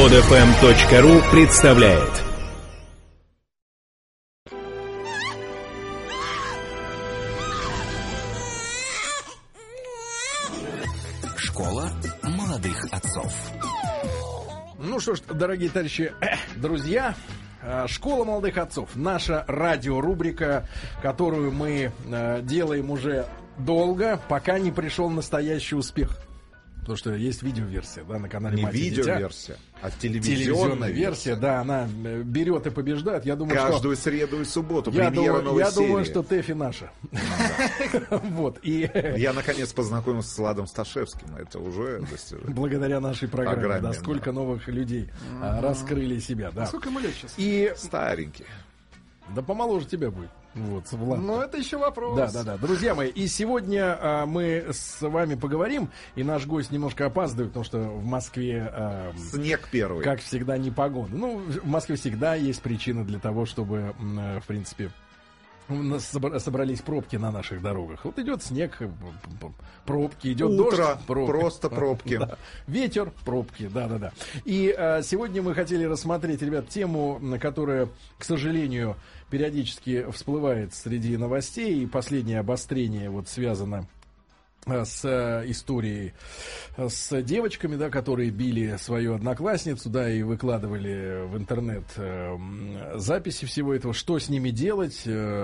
Подфм.ру представляет. Школа молодых отцов. Ну что ж, дорогие товарищи, друзья, «Школа молодых отцов» — наша радиорубрика, которую мы делаем уже долго, пока не пришел настоящий успех. Потому что есть видеоверсия, да, на канале «Мать и дитя». Не видеоверсия, а телевизионная версия, да, она берет и побеждает. Я думаю, каждую что... среду и субботу Я премьера новой серии. думаю, что Тэфи наша. Вот, и... Я, наконец, познакомился с Владом Сташевским. Это уже достижение. Благодаря нашей программе, да, сколько новых людей раскрыли себя, да. Сколько ему лет сейчас? И... Старенький. Да помоложе тебя будет. Вот, Влад. Но это еще вопрос. Да. Друзья мои, и сегодня мы с вами поговорим, и наш гость немножко опаздывает, потому что в Москве... снег первый. Как всегда, непогода. Ну, в Москве всегда есть причины для того, чтобы, в принципе... собрались пробки на наших дорогах. Вот идет снег, пробки, идет утро, дождь, пробки. Просто пробки. Да. Ветер, пробки, да. И сегодня мы хотели рассмотреть, ребят, тему, которая, к сожалению, периодически всплывает среди новостей. И последнее обострение вот связано с историей с девочками, да, которые били свою одноклассницу, да, и выкладывали в интернет записи всего этого, что с ними делать,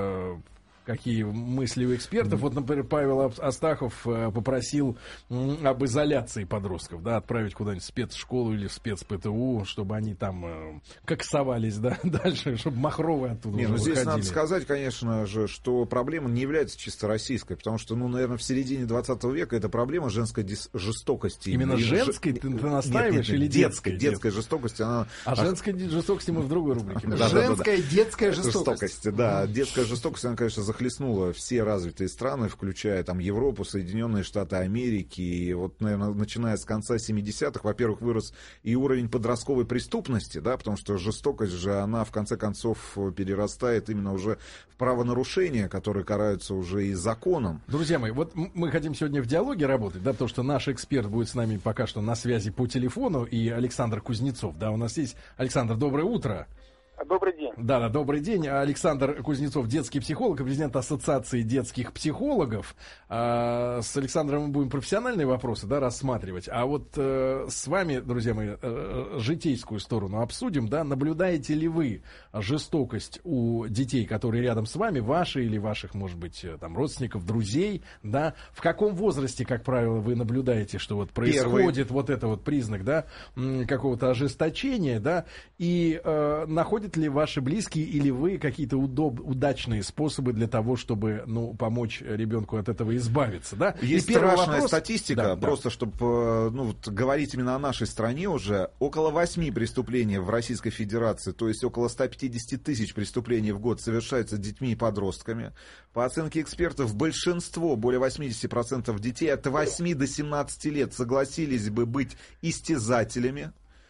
какие мысли у экспертов. Вот, например, Павел Астахов попросил об изоляции подростков, да, отправить куда-нибудь в спецшколу или в спецПТУ, чтобы они там коксовались, да, дальше, чтобы махровые оттуда уже здесь выходили. надо сказать, конечно же, что проблема не является чисто российской, потому что, наверное, в середине 20 века это проблема женской жестокости. Именно женской ты настаиваешь или детской? Детской жестокости. Она... А женской жестокости мы в другой рубрике. Женская детская жестокость. Да, детская жестокость, она, конечно, захлестнула все развитые страны, включая там Европу, Соединенные Штаты Америки. И вот, наверное, начиная с конца 70-х, во-первых, вырос и уровень подростковой преступности, да, потому что жестокость же, она в конце концов перерастает именно уже в правонарушения, которые караются уже и законом. Друзья мои, вот мы хотим сегодня в диалоге работать, да, потому что наш эксперт будет с нами пока что на связи по телефону, и Александр Кузнецов, да, у нас есть. Александр, доброе утро. Добрый день. Да, добрый день. Александр Кузнецов, детский психолог, президент Ассоциации детских психологов. С Александром мы будем профессиональные вопросы, да, рассматривать. А вот с вами, друзья мои, житейскую сторону обсудим, да. Наблюдаете ли вы жестокость у детей, которые рядом с вами, ваши или ваших, может быть, там, родственников, друзей, да? В каком возрасте, как правило, вы наблюдаете, что вот происходит вот это вот признак, да, какого-то ожесточения, да, и находят ли ваши близкие или вы какие-то удачные способы для того, чтобы, ну, помочь ребенку от этого избавиться, да? Есть страшная статистика, просто чтобы, ну, вот, говорить именно о нашей стране уже, около 8 преступлений в Российской Федерации, то есть около 150 тысяч преступлений в год совершаются детьми и подростками. По оценке экспертов, большинство, более 80% детей от 8 до 17 лет согласились бы быть истязателями.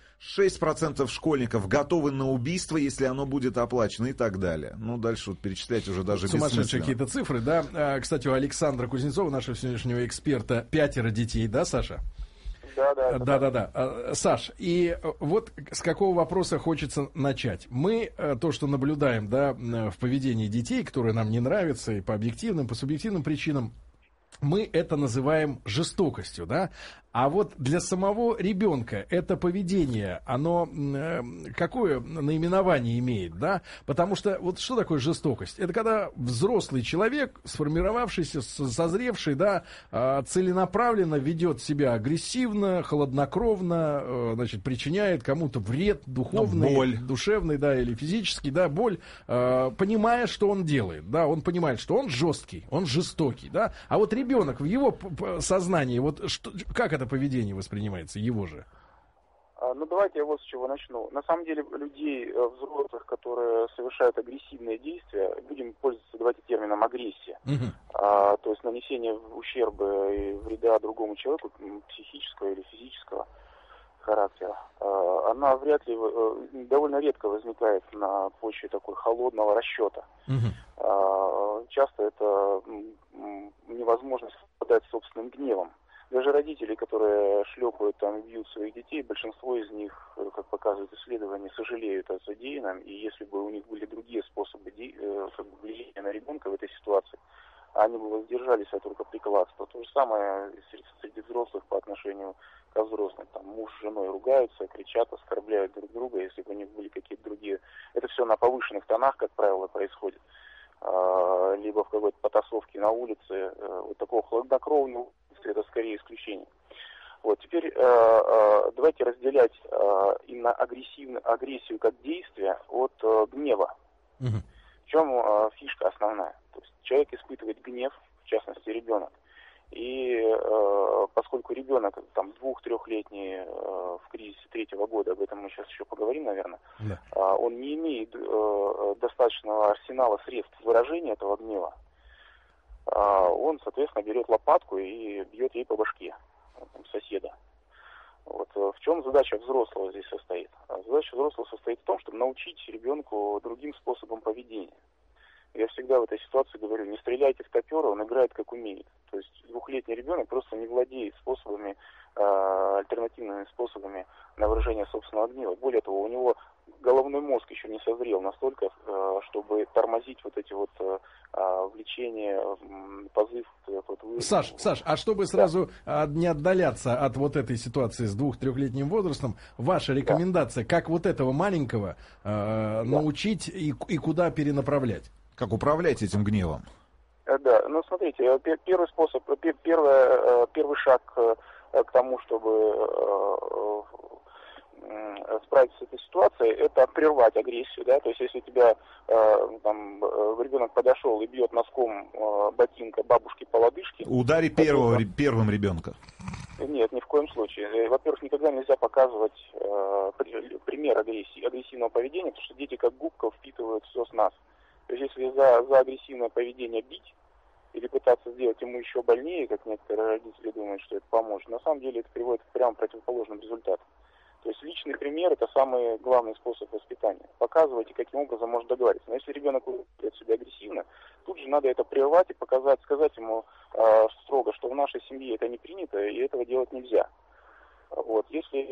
6% школьников готовы на убийство, если оно будет оплачено, и так далее. Ну, дальше вот перечислять уже даже бессмысленно. Сумасшедшие какие-то цифры, да. Кстати, у Александра Кузнецова, нашего сегодняшнего эксперта, 5 детей, да, Саша? Да. Саш, и вот с какого вопроса хочется начать. Мы то, что наблюдаем, да, в поведении детей, которое нам не нравится, и по объективным, по субъективным причинам, мы это называем жестокостью, да? А вот для самого ребенка это поведение, оно какое наименование имеет, да? Потому что вот что такое жестокость? Это когда взрослый человек, сформировавшийся, созревший, да, целенаправленно ведет себя агрессивно, хладнокровно, значит, причиняет кому-то вред духовный, боль, душевный, да, или физический, да, боль, понимая, что он делает, да? Он понимает, что он жесткий, он жестокий, да? А вот ребенок в его сознании, вот что, как это поведение воспринимается, его же? Ну, давайте я вот с чего начну. На самом деле, людей, взрослых, которые совершают агрессивные действия, будем пользоваться, давайте, термином агрессия. То есть нанесение ущерба и вреда другому человеку, психического или физического характера, она вряд ли, довольно редко возникает на почве такой холодного расчета. Часто это невозможность совладать с собственным гневом. Даже родители, которые шлепают там, бьют своих детей, большинство из них, как показывают исследования, сожалеют о содеянном, и если бы у них были другие способы влияния на ребенка в этой ситуации, они бы воздержались от рукоприкладства. То же самое среди взрослых по отношению ко взрослым. Там муж с женой ругаются, кричат, оскорбляют друг друга, если бы у них были какие-то другие. Это все на повышенных тонах, как правило, происходит. Либо в какой-то потасовке на улице. Вот такого хладнокровного это скорее исключение. Вот теперь давайте разделять именно агрессию как действие от гнева. В чем фишка основная? То есть человек испытывает гнев, в частности ребенок. И поскольку ребенок там 2-3-летний в кризисе 3-го года, об этом мы сейчас еще поговорим, наверное, да. Он не имеет достаточного арсенала средств выражения этого гнева, он, соответственно, берет лопатку и бьет ей по башке соседа. Вот. В чем задача взрослого здесь состоит? Задача взрослого состоит в том, чтобы научить ребенку другим способам поведения. Я всегда в этой ситуации говорю, не стреляйте в топера, он играет как умеет. То есть 2-летний ребенок просто не владеет способами, альтернативными способами на выражение собственного гнева. Более того, у него головной мозг еще не созрел настолько, чтобы тормозить вот эти вот влечения, позыв. Саш, а чтобы сразу не отдаляться от вот этой ситуации с 2-3-летним возрастом, ваша рекомендация, как вот этого маленького научить и куда перенаправлять? Как управлять этим гневом? Да, ну смотрите, первый способ, первый шаг к тому, чтобы справиться с этой ситуацией, это прервать агрессию, да, то есть если тебя ребенок подошел и бьет носком ботинка бабушки по лодыжке. Удари первым ребенка. Нет, ни в коем случае. Во-первых, никогда нельзя показывать пример агрессивного поведения, потому что дети как губка впитывают все с нас. То есть если за агрессивное поведение бить или пытаться сделать ему еще больнее, как некоторые родители думают, что это поможет, на самом деле это приводит к прямо противоположным результатам. То есть личный пример – это самый главный способ воспитания. Показывайте, каким образом можно договориться. Но если ребенок ведет себя агрессивно, тут же надо это прервать и сказать ему строго, что в нашей семье это не принято и этого делать нельзя. Вот,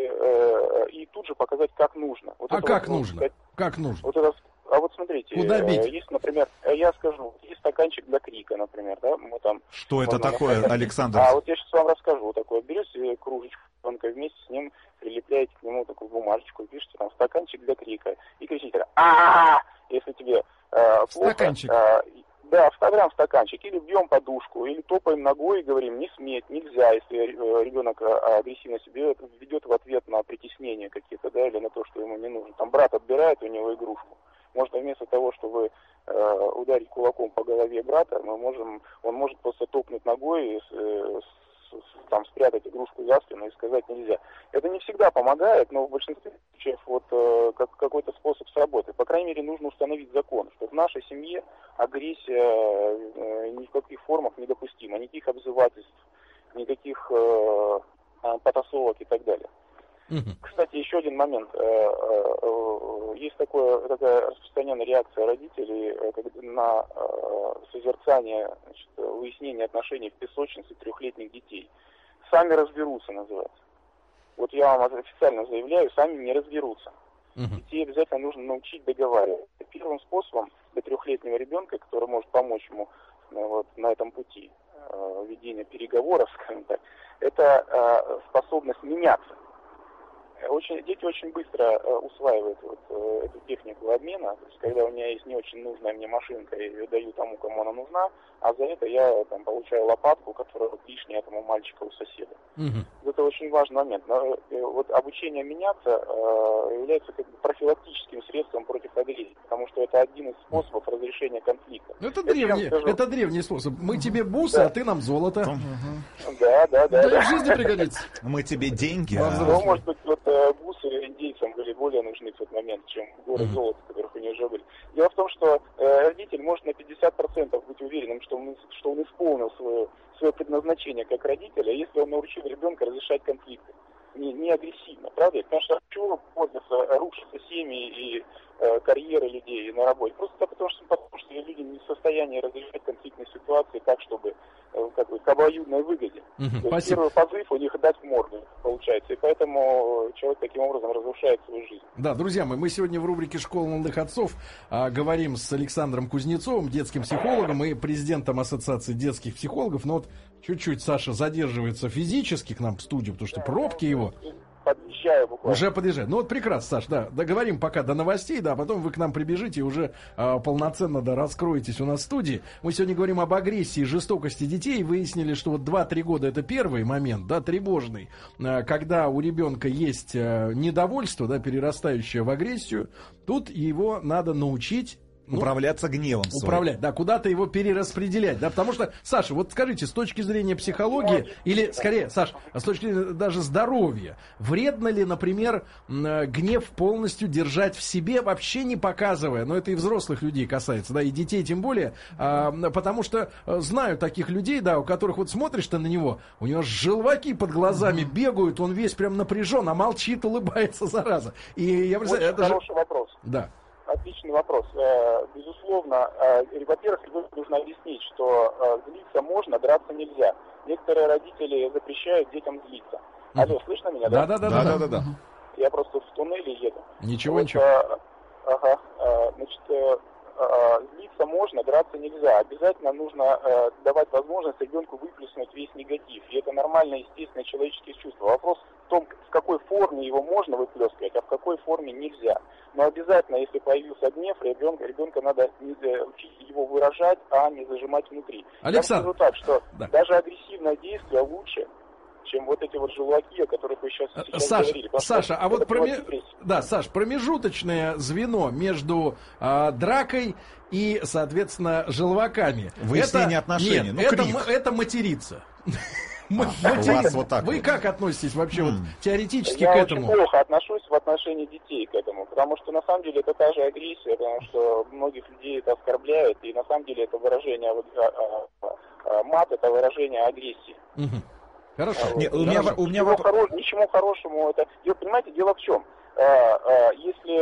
и тут же показать, как нужно. Вот как нужно? Как нужно? Вот смотрите, куда бить? Есть, например, я скажу, есть стаканчик для крика, например, да, мы там... Что это такое, Александр? Вот я сейчас вам расскажу вот такое. Берете кружечку, вместе с ним прилепляете к нему такую бумажечку, пишите там стаканчик для крика и кричите если тебе плохо. Стаканчик. Да, вставляем в стаканчик, или бьем подушку, или топаем ногой и говорим, не сметь, нельзя, если ребенок агрессивно себя ведет в ответ на притеснение какие-то, да, или на то, что ему не нужно. Там брат отбирает у него игрушку. Может, вместо того, чтобы ударить кулаком по голове брата, он может просто топнуть ногой и спрятать игрушку за спину и сказать нельзя. Это не всегда помогает, но в большинстве случаев какой-то способ сработает. По крайней мере, нужно установить закон, что в нашей семье агрессия ни в каких формах недопустима, никаких обзывательств, никаких потасовок и так далее. Кстати, еще один момент. Есть такая распространенная реакция родителей на созерцание, выяснение отношений в песочнице 3-летних детей. Сами разберутся, называется. Вот я вам официально заявляю, сами не разберутся. Детей обязательно нужно научить договаривать. Первым способом для 3-летнего ребенка, который может помочь ему на этом пути ведения переговоров, скажем так, это способность меняться. Дети очень быстро усваивают эту технику обмена. То есть, когда у меня есть не очень нужная мне машинка, я ее даю тому, кому она нужна, а за это я получаю лопатку, которая лишняя этому мальчику у соседа. Это очень важный момент. Но, обучение меняться является профилактическим средством против агрессии, потому что это один из способов разрешения конфликта. Это древний способ. Мы тебе бусы, а ты нам золото. Да. Да и в жизни пригодится. Мы тебе деньги. Может быть, бусы индейцам были более нужны в тот момент, чем горы золота, которых у них уже были. Дело в том, что родитель может на 50% быть уверенным, что он исполнил свое предназначение как родителя, если он научил ребенка разрешать конфликты. Не агрессивно, правда? Потому что чего рушатся семьи и карьеры людей на работе? Просто потому что люди не в состоянии разрешать конфликтные ситуации так, чтобы обоюдной выгоде. То есть первый позыв у них дать в морду, получается. И поэтому человек таким образом разрушает свою жизнь. Да, друзья мои, мы сегодня в рубрике «Школа молодых отцов» говорим с Александром Кузнецовым, детским психологом и президентом Ассоциации детских психологов. Но вот чуть-чуть Саша задерживается физически к нам в студию, потому что пробки его... Подъезжаю буквально. Уже подъезжает. Ну вот прекрасно, Саш, да. Договорим пока до новостей, да, а потом вы к нам прибежите и уже полноценно, да, раскроетесь у нас в студии. Мы сегодня говорим об агрессии и жестокости детей. Выяснили, что вот 2-3 года это первый момент, да, тревожный, когда у ребенка есть недовольство, да, перерастающее в агрессию. Тут его надо научить управляться гневом своим. Управлять, да, куда-то его перераспределять, да, потому что, Саша, вот скажите, с точки зрения психологии, или, скорее, Саш, с точки зрения даже здоровья, вредно ли, например, гнев полностью держать в себе, вообще не показывая, но это и взрослых людей касается, да, и детей тем более, потому что знаю таких людей, да, у которых вот смотришь ты на него, у него желваки под глазами бегают, он весь прям напряжен, а молчит, улыбается, зараза. И я представляю, это хороший вопрос. Да. Отличный вопрос. Безусловно, во-первых, нужно объяснить, что злиться можно, драться нельзя. Некоторые родители запрещают детям злиться. Алло, слышно меня, да? Да. Я просто в туннеле еду. Ничего. Значит, злиться можно, драться нельзя. Обязательно нужно давать возможность ребенку выплеснуть весь негатив. И это нормальное, естественное человеческие чувства. Вопрос в том, в какой форме его можно выплескивать, а в какой форме нельзя. Но обязательно, если появился гнев, ребенка надо учить его выражать, а не зажимать внутри. Александр, я скажу так, что даже агрессивное действие лучше, чем вот эти вот желваки, о которых вы сейчас говорили. Саша, а вот Саш, промежуточное звено между дракой и, соответственно, желваками. Выяснение отношений. Нет, это материться. Вот так вы как относитесь вообще вот, теоретически к этому? Я очень плохо отношусь в отношении детей к этому, потому что на самом деле это та же агрессия, потому что многих людей это оскорбляет, и на самом деле это выражение мат, это выражение агрессии. Хорошо. Ничему хорошему это. Понимаете, дело в чем? Если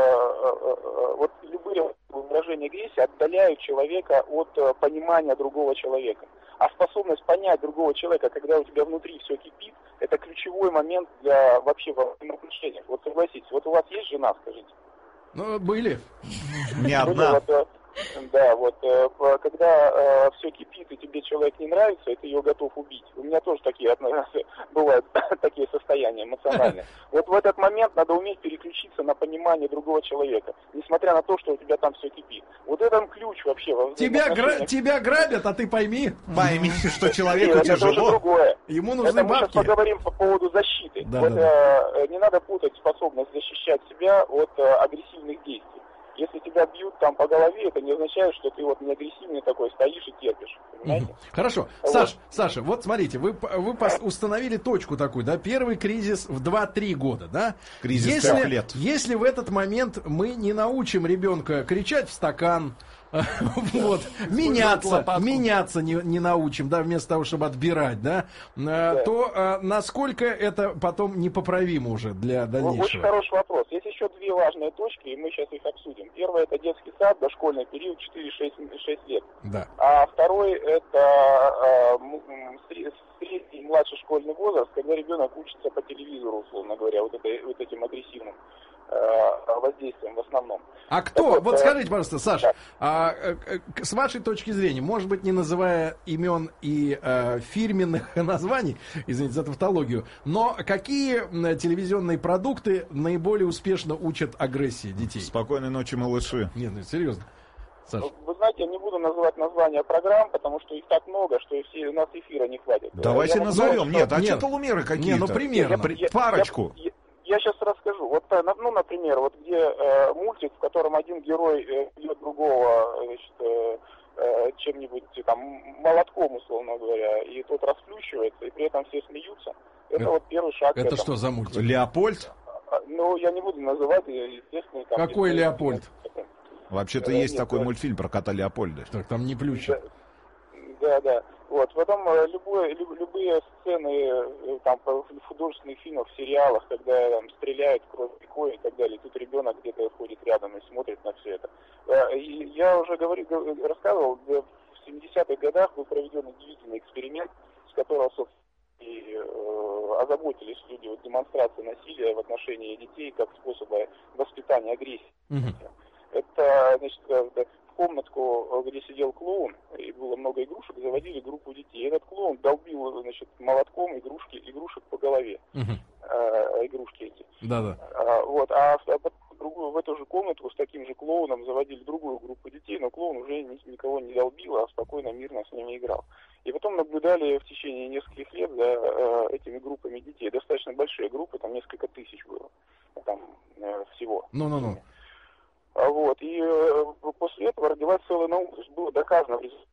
вот любые выражения агрессии отдаляют человека от понимания другого человека. А способность понять другого человека, когда у тебя внутри все кипит, это ключевой момент для вообще во взаимоотношениях. Вот согласитесь, вот у вас есть жена, скажите? Ну, были. Не одна. Да, вот когда все кипит и тебе человек не нравится, и ты ее готов убить. У меня тоже такие бывают такие состояния эмоциональные. Вот в этот момент надо уметь переключиться на понимание другого человека, несмотря на то, что у тебя там все кипит. Вот это ключ вообще. Тебя грабят, а ты пойми, что человеку тяжело. Это уже другое. Ему нужны это бабки. Мы сейчас поговорим по поводу защиты. Не надо путать способность защищать себя от агрессивных действий. Если тебя бьют там по голове, это не означает, что ты вот не агрессивный такой стоишь и терпишь. Понимаете? Хорошо. Вот. Саша, вот смотрите, вы установили точку такую, да, первый кризис в 2-3 года, да? Кризис 3 лет. Если в этот момент мы не научим ребенка кричать в стакан, вот, меняться не научим, да, вместо того, чтобы отбирать, да, то насколько это потом непоправимо уже для дальнейшего? Очень хороший вопрос. Есть еще две важные точки, и мы сейчас их обсудим. Первое — это детский сад, дошкольный период 4-6 лет. Да. А второй — это средний и младший школьный возраст, когда ребенок учится по телевизору, условно говоря, вот этим агрессивным воздействием в основном. А кто? Вот скажите, пожалуйста, Саша, с вашей точки зрения, может быть, не называя имен и фирменных названий, извините за тавтологию, но какие телевизионные продукты наиболее успешно учат агрессии детей? «Спокойной ночи, малыши». Нет, серьезно. Саша. Вы знаете, я не буду называть названия программ, потому что их так много, что у нас эфира не хватит. Давайте назовем. Нет, что-то какие-то. Ну, примерно. Парочку. Я сейчас расскажу. Вот, ну, например, вот где мультик, в котором один герой бьет другого, значит, чем-нибудь там молотком, условно говоря, и тот расплющивается, и при этом все смеются. Это вот первый шаг. Это что за мультик? Леопольд? Ну, я не буду называть, естественно. Какой Леопольд? Вообще-то есть такой мультфильм про кота Леопольда. Так, там не плющит. Да. Вот, потом любые сцены там в художественных фильмах, в сериалах, когда там стреляют, кровь рекой и так далее, тут ребенок где-то ходит рядом и смотрит на все это. И я уже рассказывал, в 70-х годах был проведен удивительный эксперимент эксперимент, с которого, собственно, и озаботились люди демонстрацией насилия в отношении детей как способа воспитания агрессии. Это, значит, в комнатку, где сидел клоун, и было много игрушек, заводили группу детей. Этот клоун долбил, значит, молотком игрушек по голове. Игрушки эти. Да-да. Вот, в эту же комнату с таким же клоуном заводили другую группу детей, но клоун уже никого не долбил, а спокойно, мирно с ними играл. И потом наблюдали в течение нескольких лет за этими группами детей. Достаточно большие группы, там несколько тысяч было там всего. Вот, и после этого родилась целая наука, то есть было доказано в результате.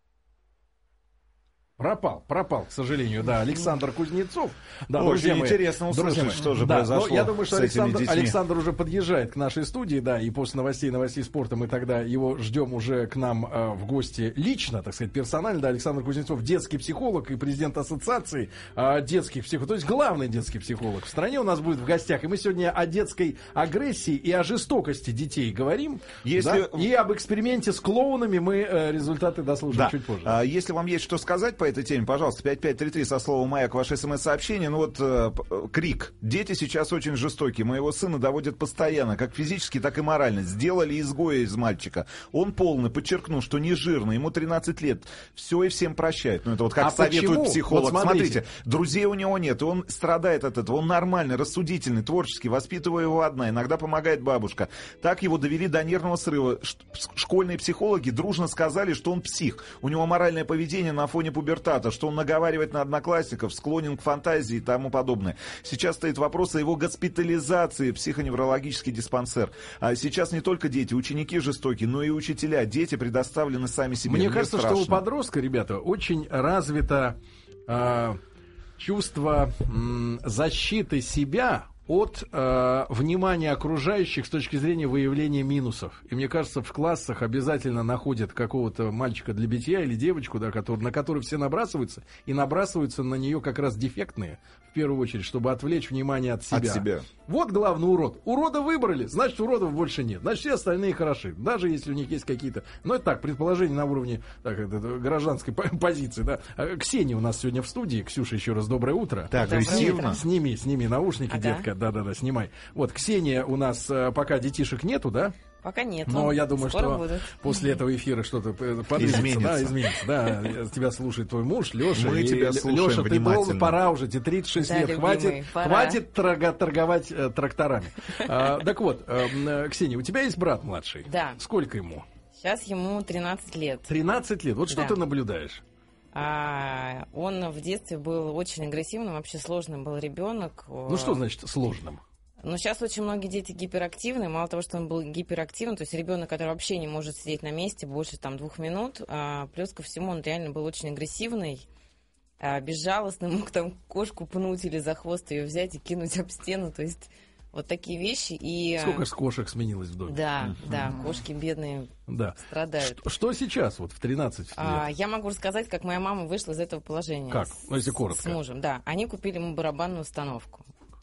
Пропал, к сожалению, да, Александр Кузнецов. Да, очень интересно услышать, что же произошло. Я думаю, что Александр уже подъезжает к нашей студии, да, и после новостей спорта мы тогда его ждем уже к нам в гости лично, так сказать, персонально. Да, Александр Кузнецов, детский психолог и президент ассоциации детских психологов, то есть главный детский психолог в стране у нас будет в гостях. И мы сегодня о детской агрессии и о жестокости детей говорим. Да? И об эксперименте с клоунами мы результаты дослушаем чуть позже. Если вам есть что сказать по этой теме, пожалуйста, 5533 со словом «Маяк», ваше смс-сообщение. Крик. Дети сейчас очень жестокие. Моего сына доводят постоянно, как физически, так и морально. Сделали изгоя из мальчика. Он полный, подчеркну, что не жирный, ему 13 лет. Все и всем прощает. Это вот как советует психолог. Вот смотрите, друзей у него нет, и он страдает от этого. Он нормальный, рассудительный, творческий, воспитывая его одна. Иногда помогает бабушка. Так его довели до нервного срыва. Школьные психологи дружно сказали, что он псих. У него моральное поведение на фоне пубертата, что он наговаривает на одноклассников, склонен к фантазии и тому подобное. Сейчас стоит вопрос о его госпитализации в психоневрологический диспансер. А сейчас не только дети, ученики жестокие, но и учителя. Дети предоставлены сами себе. Мне кажется, страшно, что у подростка, ребята, очень развито чувство защиты себя от внимания окружающих с точки зрения выявления минусов. И мне кажется, в классах обязательно находят какого-то мальчика для битья или девочку, да, на которую все набрасываются, и набрасываются на нее как раз дефектные, в первую очередь, чтобы отвлечь внимание от себя. Вот главный урод. Урода выбрали, значит, уродов больше нет. Значит, все остальные хороши. Даже если у них есть какие-то... это так, предположения на уровне гражданской позиции. Да. Ксения у нас сегодня в студии. Ксюша, еще раз доброе утро. Так, агрессивно. Сними наушники, детка. Да, снимай. Вот, Ксения у нас пока детишек нету, да? Пока нет. Но я думаю, что после этого эфира что-то изменится. Да, тебя слушает твой муж, Леша. Мы тебя слушаем Леша, внимательно. Ты должен, пора уже, тебе 36 лет. Любимый, хватит торговать тракторами. Так вот, Ксения, у тебя есть брат младший? Да. Сколько ему? Сейчас ему 13 лет. 13 лет? Вот что ты наблюдаешь? Он в детстве был очень агрессивным, вообще сложным был ребенок. Что значит сложным? Сейчас очень многие дети гиперактивны. Мало того, что он был гиперактивным, то есть ребенок, который вообще не может сидеть на месте больше 2 минут, плюс ко всему он реально был очень агрессивный, безжалостный, мог кошку пнуть или за хвост ее взять и кинуть об стену, то есть вот такие вещи. И... Сколько кошек сменилось в доме? Да, кошки бедные страдают. Что сейчас, вот в 13 лет? Я могу рассказать, как моя мама вышла из этого положения. Как? Если коротко. С мужем, да. Они купили ему барабанную установку.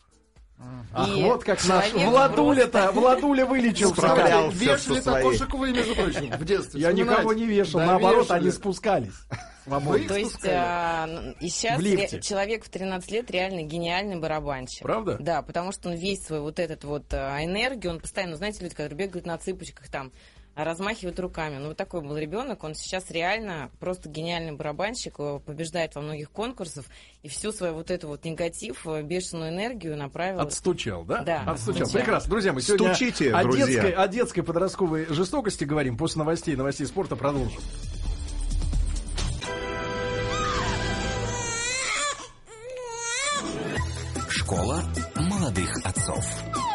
Вот как наш Владуля вылечился. Вешали-то кошек вы, между прочим, в детстве. Я никого не вешал, наоборот, они спускались. То есть и сейчас человек в 13 лет реально гениальный барабанщик. Правда? Да, потому что он весь свой энергию, он постоянно, знаете, люди, которые бегают на цыпочках размахивают руками. Вот такой был ребенок, он сейчас реально просто гениальный барабанщик, побеждает во многих конкурсах, и всю свою негатив, бешеную энергию направил... Отстучал, да? Да. Отстучал. Прекрасно. Друзья, мы сегодня о детской подростковой жестокости говорим. После новостей спорта продолжим. Школа молодых отцов.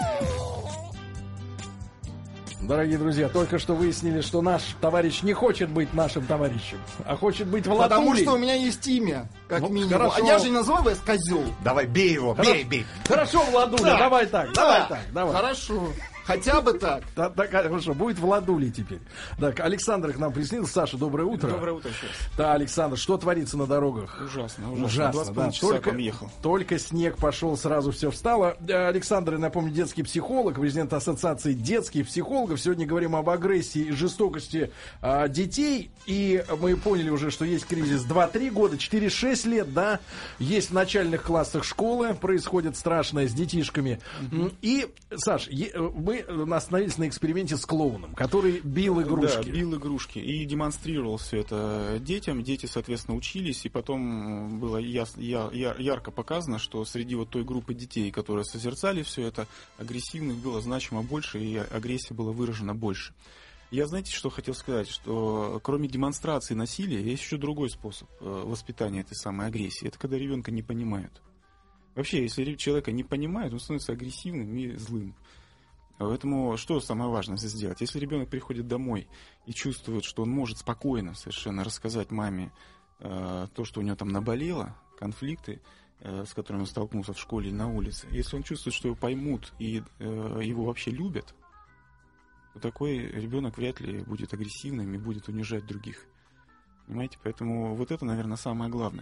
Дорогие друзья, только что выяснили, что наш товарищ не хочет быть нашим товарищем, а хочет быть Владулей. Потому что у меня есть имя, как минимум. Хорошо. А я же не называю вас козел. Давай, бей его, бей. Хорошо, Владуля, давай так. Хорошо. Хотя бы так. Да, хорошо, будет Владулей теперь. Так, Александр к нам присоединился. Саша, доброе утро. Доброе утро еще раз. Да, Александр, что творится на дорогах? Ужасно. 20 да. Только снег пошел, сразу все встало. Александр, я напомню, детский психолог, президент Ассоциации детских психологов. Сегодня говорим об агрессии и жестокости детей. И мы поняли уже, что есть кризис 2-3 года, 4-6 лет, да. Есть в начальных классах школы, происходит страшное с детишками. И, Саш, мы остановились на эксперименте с клоуном, который бил игрушки. Да, бил игрушки и демонстрировал все это детям. Дети, соответственно, учились, и потом было ярко показано, что среди вот той группы детей, которые созерцали все это, агрессивных было значимо больше, и агрессия была выражена больше. Я, знаете, что хотел сказать, что кроме демонстрации насилия есть еще другой способ воспитания этой самой агрессии. Это когда ребенка не понимают. Вообще, если человека не понимают, он становится агрессивным и злым. Поэтому что самое важное здесь сделать? Если ребенок приходит домой и чувствует, что он может спокойно совершенно рассказать маме то, что у него там наболело, конфликты, с которыми он столкнулся в школе или на улице, если он чувствует, что его поймут и его вообще любят, то такой ребенок вряд ли будет агрессивным и будет унижать других. Понимаете? Поэтому вот это, наверное, самое главное.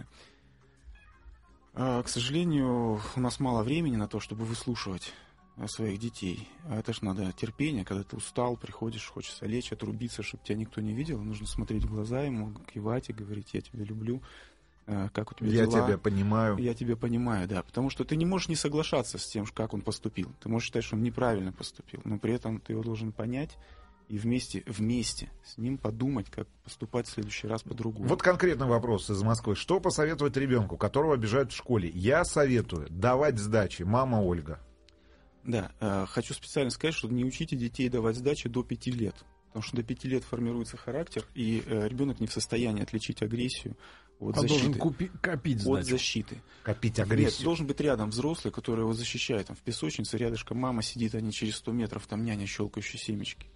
К сожалению, у нас мало времени на то, чтобы выслушивать своих детей. А это ж надо терпение, когда ты устал, приходишь, хочется лечь, отрубиться, чтобы тебя никто не видел. Нужно смотреть в глаза ему, кивать и говорить: я тебя люблю. Как у тебя дела? Я тебя понимаю. Я тебя понимаю, да. Потому что ты не можешь не соглашаться с тем, как он поступил. Ты можешь считать, что он неправильно поступил, но при этом ты его должен понять и вместе с ним подумать, как поступать в следующий раз по-другому. Вот конкретный вопрос из Москвы. Что посоветовать ребенку, которого обижают в школе? Я советую давать сдачи. Мама Ольга. Да, хочу специально сказать, что не учите детей давать сдачи до 5 лет. Потому что до 5 лет формируется характер, и ребенок не в состоянии отличить агрессию от защиты. Должен копить сдачу. От защиты. Копить агрессию. Нет, должен быть рядом взрослый, который его защищает. Там в песочнице рядышком мама сидит, они через 100 метров, там няня, щелкающая семечки.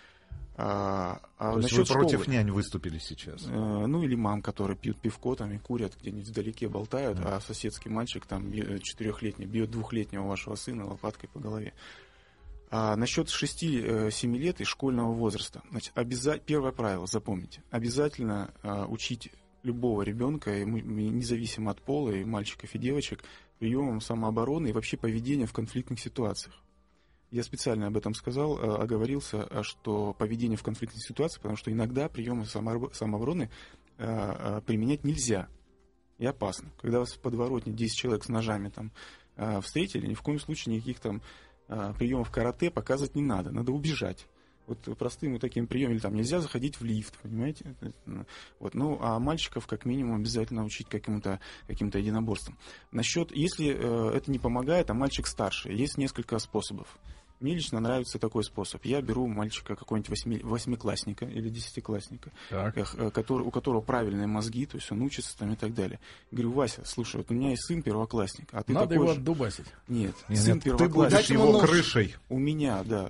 То есть вы против нянь выступили сейчас? Ну, или мам, которые пьют пивко там и курят, где-нибудь вдалеке болтают, а соседский мальчик там 4-летний бьет 2-летнего вашего сына лопаткой по голове. Насчет 6-7 лет и школьного возраста. Значит, первое правило, запомните. Обязательно учить любого ребенка, независимо от пола, и мальчиков, и девочек, приемам самообороны и вообще поведения в конфликтных ситуациях. Я специально об этом сказал, оговорился, что поведение в конфликтной ситуации, потому что иногда приемы самообороны применять нельзя и опасно. Когда вас в подворотне 10 человек с ножами там встретили, ни в коем случае никаких там приемов карате показывать не надо, надо убежать. Вот простым вот таким приемом, или там нельзя заходить в лифт, понимаете? Вот, ну, а мальчиков как минимум обязательно учить каким-то единоборствам. Если это не помогает, а мальчик старше, есть несколько способов. Мне лично нравится такой способ. Я беру мальчика какого-нибудь 8-классника или 10-классника, у которого правильные мозги, то есть он учится там и так далее. Говорю: Вася, слушай, вот у меня есть сын первоклассник, а ты надо такой его же... отдубасить. Нет, Нет, сын первоклассник. Ты будешь его крышей. У меня, да.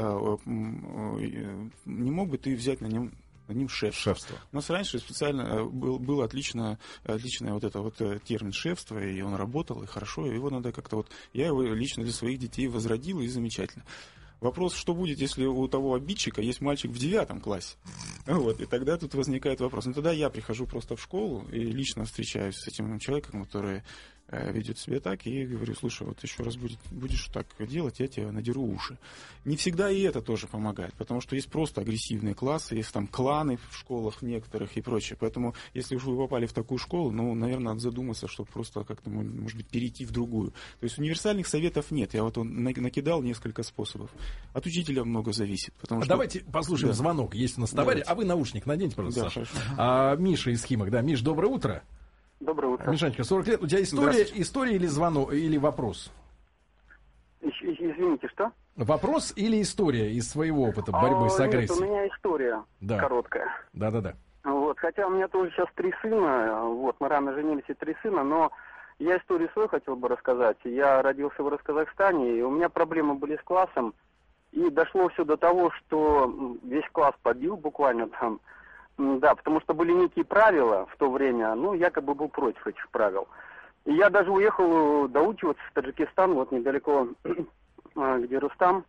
Не мог бы ты взять на нем шефство. У нас раньше специально был отличный вот это вот термин шефство, и он работал, и хорошо, и его надо как-то вот... Я его лично для своих детей возродил, и замечательно. Вопрос, что будет, если у того обидчика есть мальчик в 9 классе? Вот, и тогда тут возникает вопрос. Ну, тогда я прихожу просто в школу и лично встречаюсь с этим человеком, который ведет себя так, и говорю: слушай, вот еще раз будешь так делать, я тебе надеру уши. Не всегда и это тоже помогает, потому что есть просто агрессивные классы, есть там кланы в школах некоторых и прочее. Поэтому, если уж вы попали в такую школу, ну, наверное, надо задуматься, чтобы просто как-то, может быть, перейти в другую. То есть универсальных советов нет. Я вот накидал несколько способов. От учителя много зависит. Потому что... Давайте послушаем звонок. Есть у нас товарищ. А вы наушник наденьте, пожалуйста, да, Саша. Миша из Химок. Да, Миш, доброе утро. Доброе утро. Мишанечка, 40 лет. У тебя история или звонок, или вопрос? Извините, что? Вопрос или история из своего опыта борьбы с агрессией? Нет, у меня история короткая. Да. Вот, хотя у меня тоже сейчас 3 сына. Вот, мы рано женились, и 3 сына, но я историю свою хотел бы рассказать. Я родился в Казахстане, и у меня проблемы были с классом. И дошло все до того, что весь класс побил буквально там. Да, потому что были некие правила в то время, ну, якобы был против этих правил. И я даже уехал доучиваться в Таджикистан, вот недалеко, где Рустам.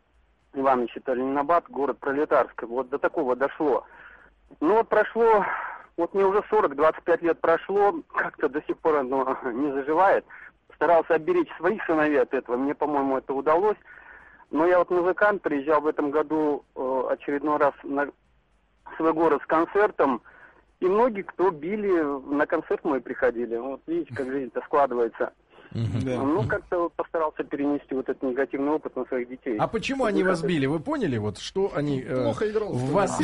Иванович, это Ленинабад, город Пролетарск. Вот до такого дошло. Ну вот прошло, вот мне уже 40-25 лет прошло, как-то до сих пор оно не заживает. Старался оберечь своих сыновей от этого, мне, по-моему, это удалось. Но я вот музыкант, приезжал в этом году очередной раз на свой город с концертом, и многие, кто били, на концерт мой приходили. Вот видите, как жизнь-то складывается. Ну, как-то постарался перенести вот этот негативный опыт на своих детей. А почему они вас били? Вы поняли, вот что они плохо играл в вас...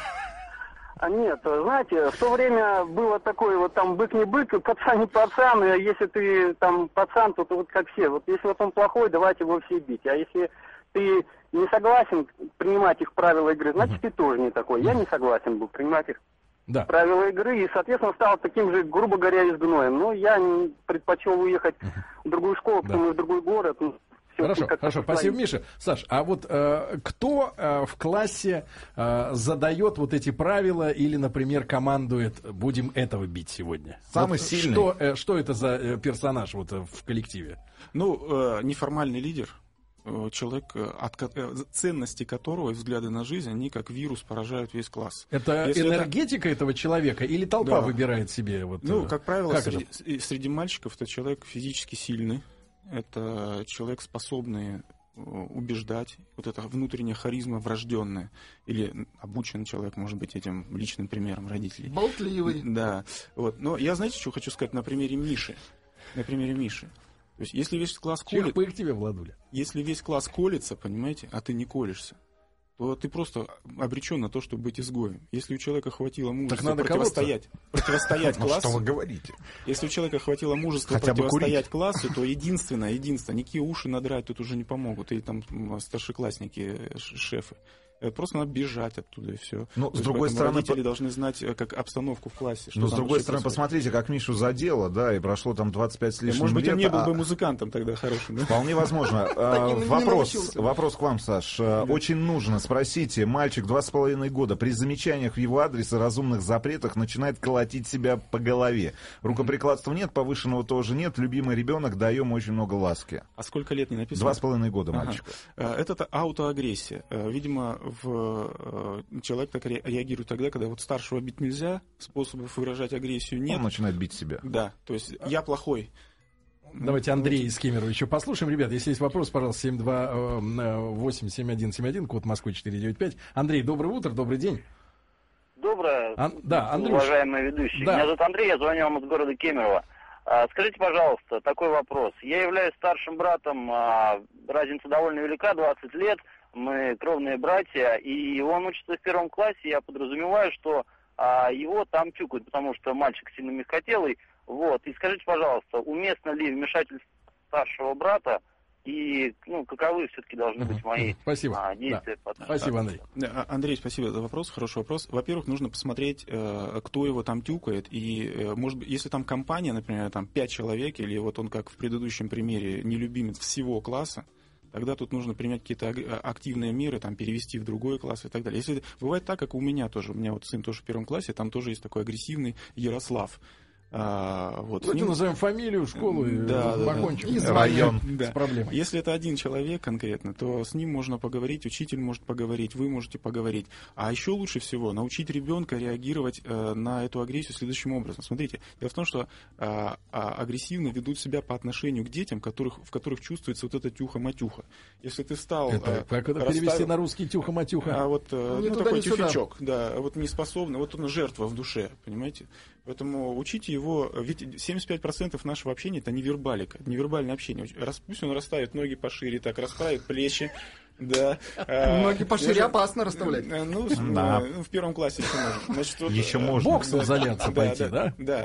Нет, знаете, в то время было такое, вот там бык не бык, пацан не пацан, и если ты там пацан, то вот как все. Вот если вот он плохой, давайте его все бить. А если ты не согласен принимать их правила игры, значит ты тоже не такой. Я не согласен был принимать их правила игры, и, соответственно, стал таким же, грубо говоря, изгноем. Но я предпочел уехать в другую школу, потом в другой город. Хорошо, спасибо, Миша. Саш, а вот кто в классе задает вот эти правила или, например, командует, будем этого бить сегодня? Самый вот сильный. Что это за персонаж вот в коллективе? Ну, неформальный лидер. Человек, ценности которого и взгляды на жизнь, они как вирус поражают весь класс. Это энергетика этого человека или толпа выбирает себе? Вот, ну, как правило, среди мальчиков это человек физически сильный, это человек, способный убеждать, вот эта внутренняя харизма врожденная, или обученный человек, может быть, этим личным примером родителей. Болтливый. Да. Вот. Но я, знаете, что хочу сказать на примере Миши? На примере Миши. То есть, если весь класс колется... К тебе, Владуля. Если весь класс колется, понимаете, а ты не колешься, то ты просто обречен на то, чтобы быть изгоем. Если у человека хватило мужества противостоять классу... Что вы говорите? Если у человека хватило мужества противостоять классу, то единственное, никакие уши надрать тут уже не помогут. Или там старшеклассники, шефы. Просто надо бежать оттуда, и все. Ну, с другой стороны, родители должны знать как обстановку в классе. Но с другой стороны, посмотрите, как Мишу задело, да, и прошло там 25 с лишним может быть, лет. он не был бы музыкантом тогда хорошим. Да? Вполне возможно. Вопрос к вам, Саш. Очень нужно. Спросите, мальчик 2,5 года при замечаниях в его адрес и разумных запретах начинает колотить себя по голове. Рукоприкладства нет, повышенного тоже нет. Любимый ребенок, даем очень много ласки. А сколько лет не написано? 2,5 года мальчика. Это аутоагрессия. Видимо, человек так реагирует тогда, когда вот старшего бить нельзя, способов выражать агрессию нет. Он начинает бить себя. Да, то есть я плохой. Давайте Андрея из Кемерово еще послушаем. Ребят, если есть вопрос, пожалуйста, 728-7171, код Москвы 495. Андрей, доброе утро, добрый день. Доброе. Андрюш. Уважаемый ведущий. Да. Меня зовут Андрей, я звоню вам из города Кемерово. Скажите, пожалуйста, такой вопрос. Я являюсь старшим братом, разница довольно велика, 20 лет. Мы кровные братья, и он учится в 1 классе, я подразумеваю, что его там тюкают, потому что мальчик сильно мягкотелый. Вот. И скажите, пожалуйста, уместно ли вмешательство старшего брата, и каковы все-таки должны быть мои действия? Да. Спасибо, Андрей. Андрей, спасибо за вопрос, хороший вопрос. Во-первых, нужно посмотреть, кто его там тюкает, и, может быть, если там компания, например, там 5 человек, или вот он, как в предыдущем примере, нелюбимец всего класса, тогда тут нужно принять какие-то активные меры, там, перевести в другой класс и так далее. Если бывает так, как у меня тоже, у меня вот сын тоже в 1 классе, там тоже есть такой агрессивный Ярослав. Вот. Давайте назовем фамилию, школу и покончим. Да. Район. С проблемой. Если это один человек конкретно, то с ним можно поговорить, учитель может поговорить, вы можете поговорить. А еще лучше всего научить ребенка реагировать на эту агрессию следующим образом. Смотрите, дело в том, что агрессивно ведут себя по отношению к детям, в которых чувствуется вот эта тюха-матюха. Если ты стал... Как это перевести на русский тюха-матюха? Такой тюфячок, да, вот неспособный, вот он жертва в душе, понимаете? Поэтому учите его, ведь 75% нашего общения это невербалика, невербальное общение. Пусть он расставит ноги пошире, так расправит плечи. Да. Ноги пошире опасно расставлять. В 1 классе еще можно. Значит, еще можно. Боксом заняться пойти, да? Да.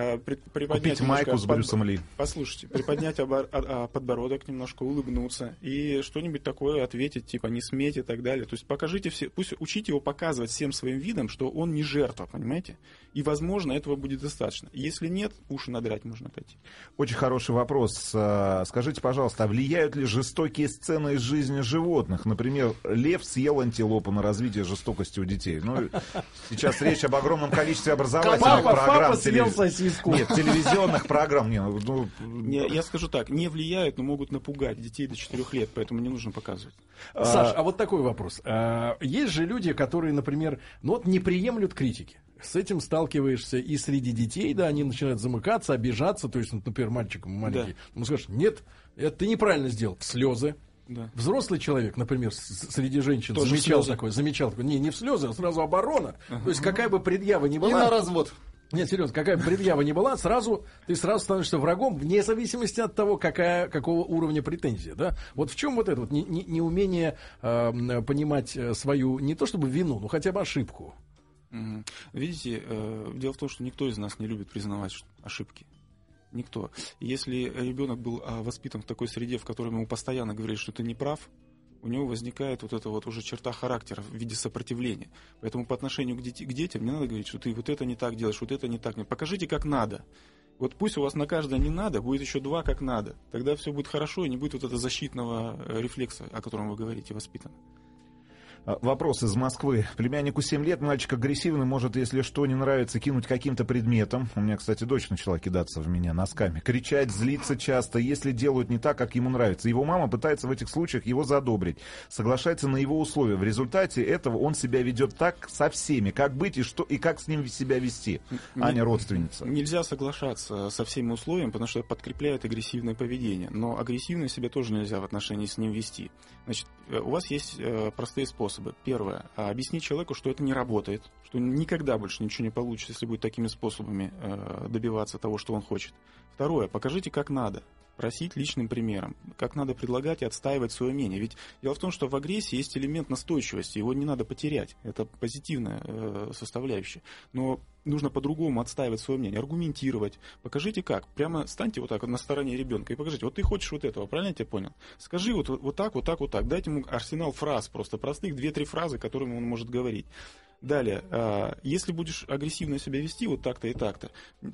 Купить майку с Брюсом Ли. Послушайте, приподнять подбородок немножко, улыбнуться и что-нибудь такое ответить, типа не сметь и так далее. То есть покажите все, пусть учите его показывать всем своим видом, что он не жертва, понимаете? И, возможно, этого будет достаточно. Если нет, уши надрать можно пойти. Очень хороший вопрос. Скажите, пожалуйста, а влияют ли жестокие сцены из жизни животных животных. Например, лев съел антилопу на развитие жестокости у детей. Ну, сейчас речь об огромном количестве образовательных программ. Папа съел сосиску. Нет, телевизионных программ. Я скажу так, не влияют, но могут напугать детей до 4 лет, поэтому не нужно показывать. Саш, а вот такой вопрос. Есть же люди, которые, например, не приемлют критики. С этим сталкиваешься и среди детей, да, они начинают замыкаться, обижаться, то есть, например, мальчик маленький, ему скажешь, нет, это ты неправильно сделал, слезы. Да. Взрослый человек, например, среди женщин тоже замечал такое, не в слезы, а сразу оборона. То есть какая бы предъява ни была. И на развод. Нет, серьезно, какая бы предъява ни была, ты сразу становишься врагом, вне зависимости от того, какого уровня претензия. Да? Вот в чем вот это вот неумение понимать свою, не то чтобы вину, но хотя бы ошибку. Видите, дело в том, что никто из нас не любит признавать ошибки. Никто. Если ребенок был воспитан в такой среде, в которой ему постоянно говорят, что ты не прав, у него возникает вот эта вот уже черта характера в виде сопротивления. Поэтому по отношению к детям не надо говорить, что ты вот это не так делаешь, вот это не так. Покажите, как надо. Вот пусть у вас на каждое не надо, будет еще 2 как надо. Тогда все будет хорошо, и не будет вот этого защитного рефлекса, о котором вы говорите, воспитан. Вопрос из Москвы. Племяннику 7 лет, мальчик агрессивный, может, если что не нравится, кинуть каким-то предметом. У меня, кстати, дочь начала кидаться в меня носками. Кричать, злиться часто, если делают не так, как ему нравится. Его мама пытается в этих случаях его задобрить. Соглашается на его условия. В результате этого он себя ведет так со всеми. Как быть и как с ним себя вести? Аня, родственница. Нельзя соглашаться со всеми условиями, потому что это подкрепляет агрессивное поведение. Но агрессивно себя тоже нельзя в отношении с ним вести. Значит, у вас есть простые способы. Первое. Объяснить человеку, что это не работает, что никогда больше ничего не получится, если будет такими способами добиваться того, что он хочет. Второе. Покажите, как надо. Просить личным примером. Как надо предлагать и отстаивать свое мнение. Ведь дело в том, что в агрессии есть элемент настойчивости. Его не надо потерять. Это позитивная составляющая. Но нужно по-другому отстаивать свое мнение. Аргументировать. Покажите как. Прямо станьте вот так вот на стороне ребенка и покажите. Вот ты хочешь вот этого. Правильно я тебя понял? Скажи вот так, вот так, вот так. Дайте ему арсенал фраз просто простых. 2-3 фразы, которыми он может говорить. Далее, если будешь агрессивно себя вести вот так-то и так-то,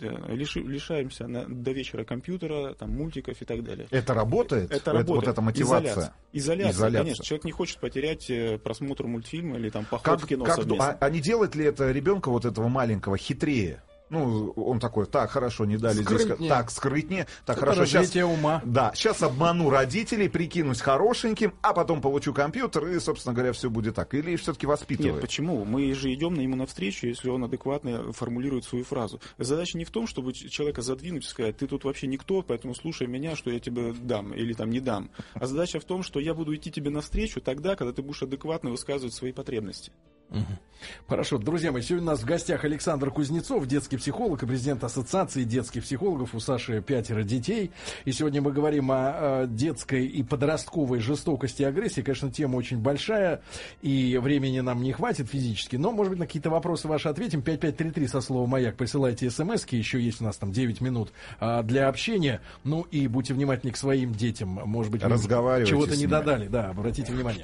лишаемся до вечера компьютера, там, мультиков и так далее. Это работает? Это работает. Вот эта мотивация? Изоляция, конечно. Человек не хочет потерять просмотр мультфильма или там, поход в кино совместно. А не делает ли это ребенка вот этого маленького хитрее? Ну, он такой, так, хорошо, не дали скрытнее. Здесь, так, скрытнее, так, это хорошо, сейчас, ума. Да, сейчас обману родителей, прикинусь хорошеньким, а потом получу компьютер, и, собственно говоря, все будет так. Или все-таки воспитывает? Нет, почему? Мы же идем ему навстречу, если он адекватно формулирует свою фразу. Задача не в том, чтобы человека задвинуть и сказать, ты тут вообще никто, поэтому слушай меня, что я тебе дам или там не дам. А задача в том, что я буду идти тебе навстречу тогда, когда ты будешь адекватно высказывать свои потребности. Хорошо, друзья мои, сегодня у нас в гостях Александр Кузнецов, детский психолог и президент Ассоциации детских психологов. У Саши 5 детей. И сегодня мы говорим о детской и подростковой жестокости и агрессии. Конечно, тема очень большая, и времени нам не хватит физически, но, может быть, на какие-то вопросы ваши ответим. 5533 со словом «Маяк» присылайте смски, еще есть у нас там 9 минут для общения. Ну и будьте внимательны к своим детям. Может быть, чего-то не додали. Да, обратите внимание.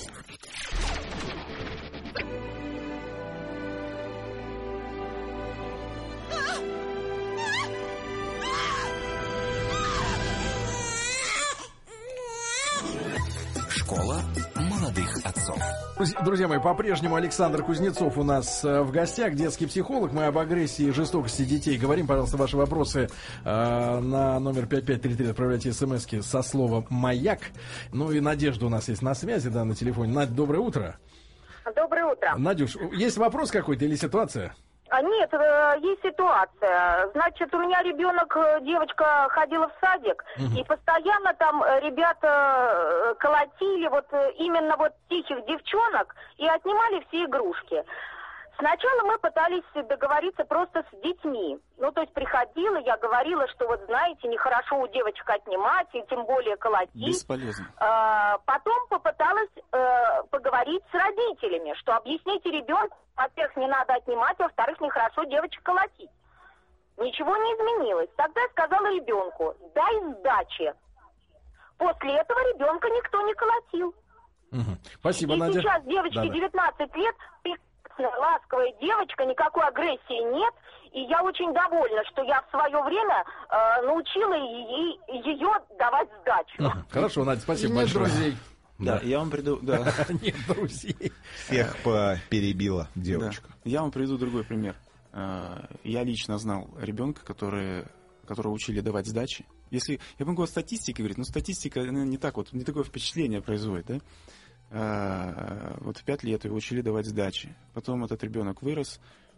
Школа молодых отцов. Друзья мои, по-прежнему Александр Кузнецов у нас в гостях, детский психолог. Мы об агрессии и жестокости детей говорим. Пожалуйста, ваши вопросы на номер 5533 отправляйте смски со словом «Маяк». Ну и Надежда у нас есть на связи, да, на телефоне. Надь, доброе утро. Доброе утро. Надюш, есть вопрос какой-то или ситуация? Нет, есть ситуация. Значит, у меня ребенок, девочка ходила в садик, и постоянно там ребята колотили вот именно вот тихих девчонок и отнимали все игрушки. Сначала мы пытались договориться просто с детьми. Ну, то есть приходила, я говорила, что вот знаете, нехорошо у девочек отнимать, и тем более колотить. Бесполезно. Потом попыталась поговорить с родителями, что объясните ребенку, во-первых, не надо отнимать, во-вторых, нехорошо девочек колотить. Ничего не изменилось. Тогда я сказала ребенку, дай сдачи. После этого ребенка никто не колотил. Спасибо, и Надя. Сейчас девочке 19 лет, ласковая девочка, никакой агрессии нет, и я очень довольна, что я в свое время научила ее давать сдачу. Хорошо, Надя, спасибо большое. Друзей. Да, я вам приду... Да. Нет друзей. Всех перебила девочка. Да. Я вам приведу другой пример. Я лично знал ребенка, которого учили давать сдачи. Если я могу о статистике говорить, но статистика не такое впечатление производит, да? Вот в 5 лет его учили давать сдачи. Потом этот ребенок вырос,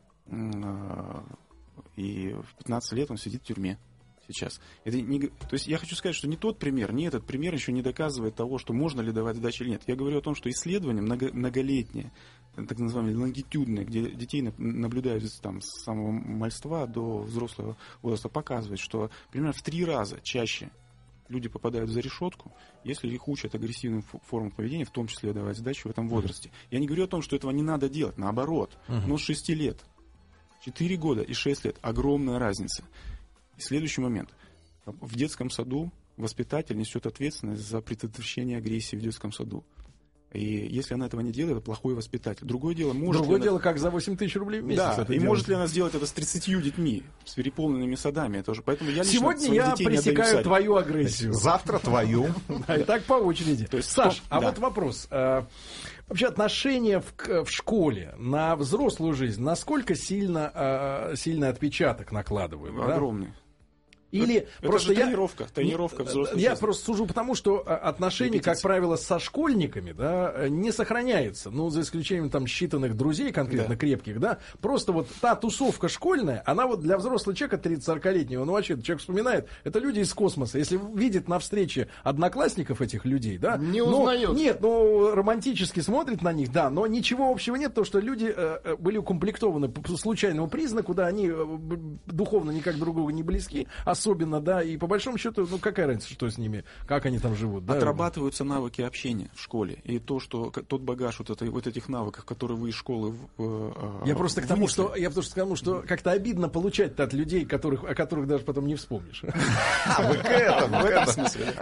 и в 15 лет он сидит в тюрьме сейчас. То есть я хочу сказать, что ни тот пример, ни этот пример еще не доказывает того, что можно ли давать сдачи или нет. Я говорю о том, что исследования многолетние, так называемые лонгитюдные, где детей наблюдают там, с самого мальства до взрослого возраста, показывают, что примерно в 3 раза чаще люди попадают за решетку, если их учат агрессивным формам поведения, в том числе давать сдачу в этом возрасте. Я не говорю о том, что этого не надо делать, наоборот. Но с 6 лет, 4 года и 6 лет огромная разница. И следующий момент. В детском саду воспитатель несет ответственность за предотвращение агрессии в детском саду. И если она этого не делает, это плохой воспитатель. Другое дело, как за 8 тысяч рублей в месяц. Да, и может ли она сделать это с 30 детьми, с переполненными садами? Это уже. Поэтому я сегодня я пресекаю твою агрессию. Завтра твою. И так по очереди. Саш, а вот вопрос. Вообще отношение в школе на взрослую жизнь, насколько сильный отпечаток накладывают? Огромный. Или это просто же тренировка взрослых. Я просто сужу потому, что отношения, как правило, со школьниками, да, не сохраняются. Ну, за исключением там считанных друзей, конкретно крепких, да. Просто вот та тусовка школьная, она вот для взрослого человека 30-40-летнего, ну, вообще, человек вспоминает, это люди из космоса. Если видит на встрече одноклассников этих людей, да. Не узнает. Нет, романтически смотрит на них, да, но ничего общего нет, потому что люди были укомплектованы по случайному признаку, да, они духовно никак друг другу не близки, особенно, да, и по большому счету, ну, какая разница, что с ними, как они там живут, да? Отрабатываются навыки общения в школе, и тот багаж вот этих навыков, которые вы из школы Я просто к тому, что как-то обидно получать от людей, о которых даже потом не вспомнишь. Вы к этому, в этом смысле.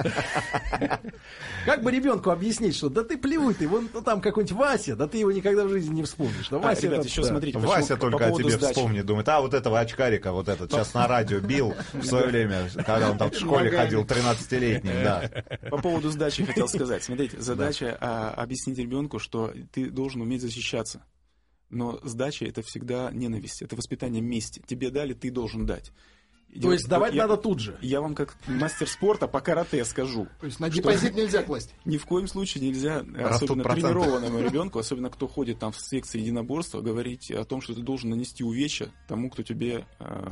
Как бы ребенку объяснить, что да ты плюй, ты вон там какой-нибудь Вася, да ты его никогда в жизни не вспомнишь. Вася, ребят, еще смотрите, Вася только о тебе вспомнит, думает, вот этого очкарика, вот этот сейчас на радио бил в свое время, когда он там в школе ходил 13-летним, да. По поводу сдачи хотел сказать. Смотрите, задача объяснить ребенку, что ты должен уметь защищаться. Но сдача — это всегда ненависть, это воспитание мести. Тебе дали, ты должен дать. То есть давать надо тут же. Я вам как мастер спорта по карате скажу. То есть на депозит нельзя класть? Ни в коем случае нельзя, особенно тренированному ребенку, особенно кто ходит там в секции единоборства, говорить о том, что ты должен нанести увечья тому, кто тебе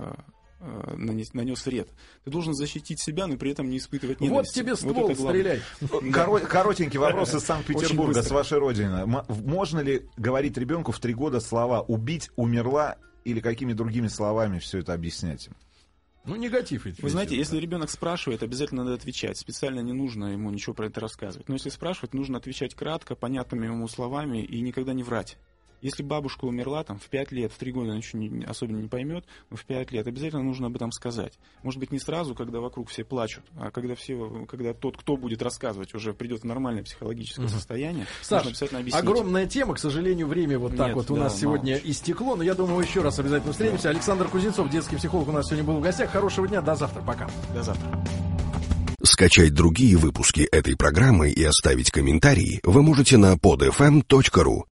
нанес вред. Ты должен защитить себя, но при этом не испытывать ненависти. Вот тебе ствол, стреляй. Коротенький вопрос из Санкт-Петербурга, с вашей родины. Можно ли говорить ребенку в 3 года слова «убить», «умерла» или какими другими словами все это объяснять им? Ну, негатив. Вы знаете, если ребенок спрашивает, обязательно надо отвечать. Специально не нужно ему ничего про это рассказывать. Но если спрашивать, нужно отвечать кратко, понятными ему словами и никогда не врать. Если бабушка умерла там в 5 лет, в 3 года она еще особенно не поймет, но в 5 лет обязательно нужно об этом сказать. Может быть, не сразу, когда вокруг все плачут, а когда тот, кто будет рассказывать, уже придет в нормальное психологическое состояние, Саш, нужно обязательно объяснить. Огромная тема, к сожалению, время вот так у нас сегодня истекло, но я думаю, мы еще раз обязательно встретимся. Александр Кузнецов, детский психолог, у нас сегодня был в гостях. Хорошего дня, до завтра, пока. До завтра. Скачать другие выпуски этой программы и оставить комментарии вы можете на podfm.ru.